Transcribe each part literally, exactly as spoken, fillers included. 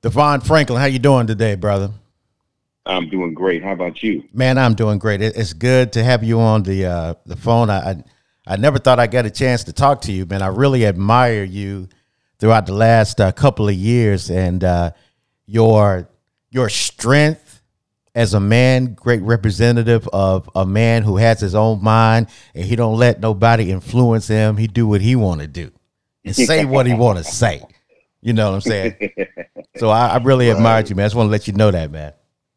Devon Franklin, how you doing today, brother? I'm doing great. How about you? Man, I'm doing great. It, it's good to have you on the uh, the phone. I, I I never thought I'd get a chance to talk to you, man. I really admire you throughout the last uh, couple of years, and uh, your your strength as a man, great representative of a man who has his own mind, and he don't let nobody influence him. He do what he want to do and say what he want to say. You know what I'm saying? So I, I really Right. admired you, man. I just want to let you know that, man.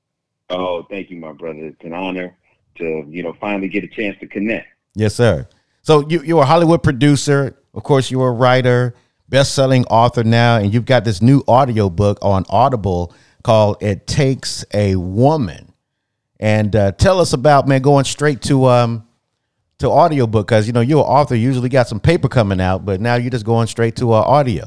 Oh, thank you, my brother. It's an honor to, you know, finally get a chance to connect. Yes, sir. So you, you're a Hollywood producer. Of course, you're a writer, best-selling author now, and you've got this new audio book on Audible called It Takes a Woman. And uh, tell us about, man, going straight to um to audiobook, because, you know, you're an author, you usually got some paper coming out, but now you're just going straight to uh, audio.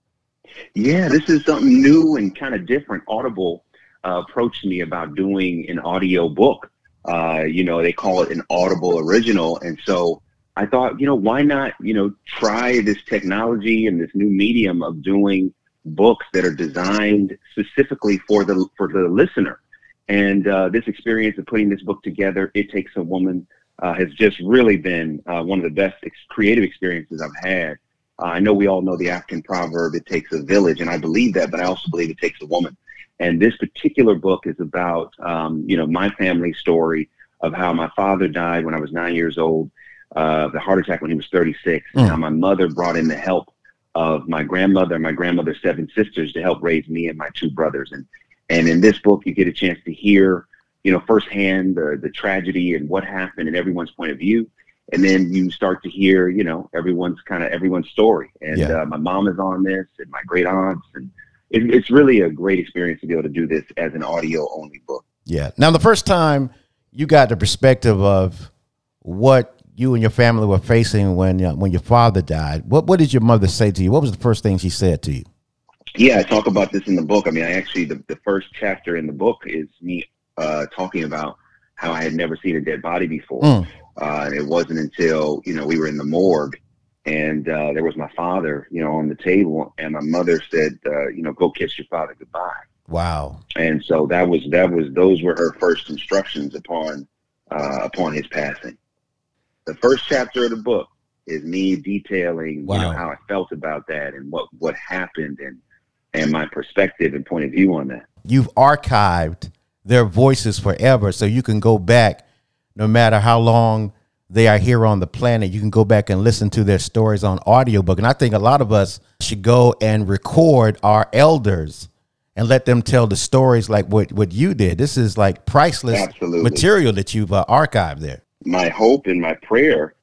Yeah, this is something new and kind of different. Audible uh, approached me about doing an audio book. Uh, you know, they call it an Audible original. And so I thought, you know, why not, you know, try this technology and this new medium of doing books that are designed specifically for the for the listener. And uh, this experience of putting this book together, It Takes a Woman, uh, has just really been uh, one of the best ex- creative experiences I've had. Uh, I know we all know the African proverb, it takes a village, and I believe that, but I also believe it takes a woman. And this particular book is about, um, you know, my family story of how my father died when I was nine years old, uh, the heart attack when he was thirty-six, Mm. and how my mother brought in the help of my grandmother and my grandmother's seven sisters to help raise me and my two brothers. And and in this book, you get a chance to hear, you know, firsthand the, the tragedy and what happened in everyone's point of view. And then you start to hear, you know, everyone's kind of everyone's story. And Yeah. uh, my mom is on this and my great aunts. And it, it's really a great experience to be able to do this as an audio only book. Yeah. Now, the first time you got the perspective of what you and your family were facing when uh, when your father died, what what did your mother say to you? What was the first thing she said to you? Yeah, I talk about this in the book. I mean, I actually, the, the first chapter in the book is me uh, talking about how I had never seen a dead body before. Mm. Uh, and it wasn't until, you know, we were in the morgue and uh, there was my father, you know, on the table, and my mother said, uh, you know, go kiss your father goodbye. Wow. And so that was, that was, those were her first instructions upon, uh, upon his passing. The first chapter of the book is me detailing, Wow. you know, how I felt about that and what, what happened and, and my perspective and point of view on that. You've archived their voices forever, so you can go back no matter how long they are here on the planet. You can go back and listen to their stories on audiobook. And I think a lot of us should go and record our elders and let them tell the stories like what, what you did. This is like priceless Absolutely. material that you've uh, archived there. My hope and my prayer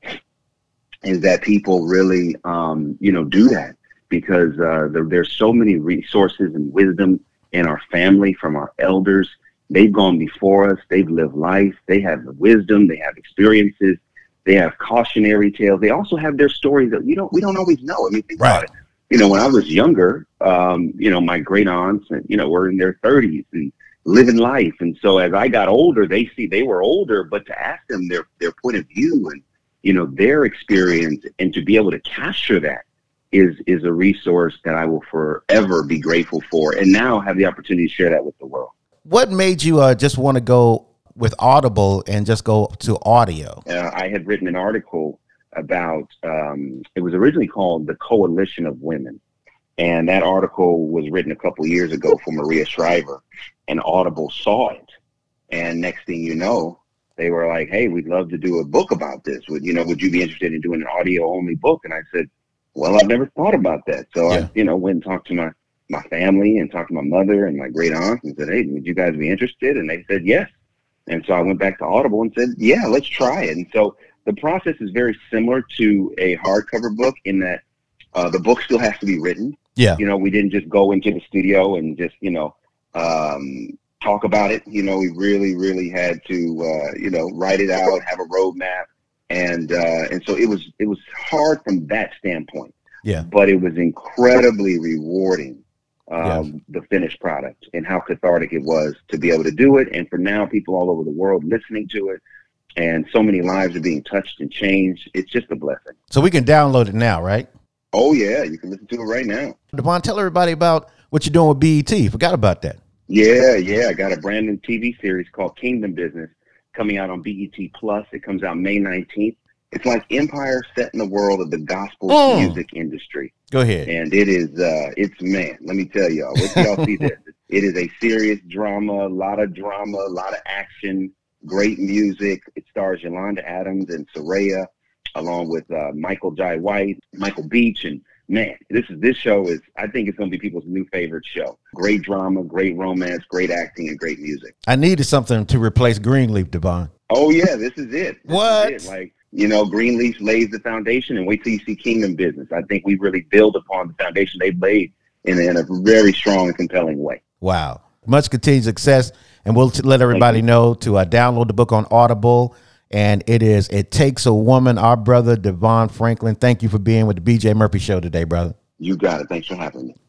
is that people really, um, you know, do that, because uh, there, there's so many resources and wisdom in our family from our elders. They've gone before us. They've lived life. They have the wisdom. They have experiences. They have cautionary tales. They also have their stories that you don't, we don't always know. I mean, think Right. about it. You know, when I was younger, um, you know, my great aunts, you know, were in their thirties and living life. And so as I got older, they see they were older, but to ask them their, their point of view and, you know, their experience, and to be able to capture that is, is a resource that I will forever be grateful for. And now have the opportunity to share that with the world. What made you uh, just want to go with Audible and just go to audio? Uh, I had written an article about, um, it was originally called The Coalition of Women. And that article was written a couple years ago for Maria Shriver, and Audible saw it. And next thing you know, they were like, hey, we'd love to do a book about this. Would, you know, would you be interested in doing an audio only book? And I said, well, I've never thought about that. So Yeah. I, you know, went and talked to my, my family and talked to my mother and my great aunt and said, hey, would you guys be interested? And they said, yes. And so I went back to Audible and said, yeah, let's try it. And so the process is very similar to a hardcover book in that uh, the book still has to be written. Yeah. You know, we didn't just go into the studio and just, you know, um, talk about it. You know, we really, really had to, uh, you know, write it out, have a roadmap. And, uh, and so it was, it was hard from that standpoint, Yeah. but it was incredibly rewarding, um, Yeah. the finished product, and how cathartic it was to be able to do it. And for now, people all over the world listening to it, and so many lives are being touched and changed. It's just a blessing. So we can download it now, right? Oh yeah. You can listen to it right now. Devon, tell everybody about what you doing with B E T. Forgot about that. Yeah, yeah. I got a brand new T V series called Kingdom Business coming out on B E T Plus. It comes out May nineteenth. It's like Empire set in the world of the gospel mm. music industry. Go ahead. And it is, uh, it's, man, let me tell y'all, wait till y'all see this. It is a serious drama, a lot of drama, a lot of action, great music. It stars Yolanda Adams and Soraya, along with uh, Michael Jai White, Michael Beach. And man, this is this show is, I think it's going to be people's new favorite show. Great drama, great romance, great acting, and great music. I needed something to replace Greenleaf, Devon. Oh, yeah, this is it. This what? Is it. Like, you know, Greenleaf lays the foundation, and wait till you see Kingdom Business. I think we really build upon the foundation they've laid in, in a very strong and compelling way. Wow. Much continued success. And we'll t- let everybody know to uh, download the book on Audible. And it is It Takes a Woman. Our brother, Devon Franklin. Thank you for being with the B J Murphy Show today, brother. You got it. Thanks for having me.